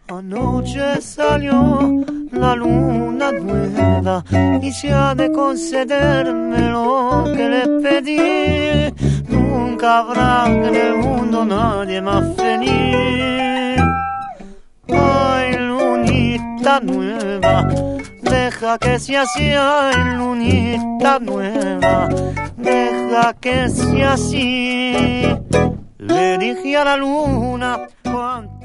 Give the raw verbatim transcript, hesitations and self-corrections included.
Anoche salió la luna nueva y se ha de concederme lo que le pedí. Nunca habrá en el mundo nadie más feliz. Ay, lunita nueva, deja que sea así. Ay, lunita nueva, deja que sea así. Le dije a la luna cuánto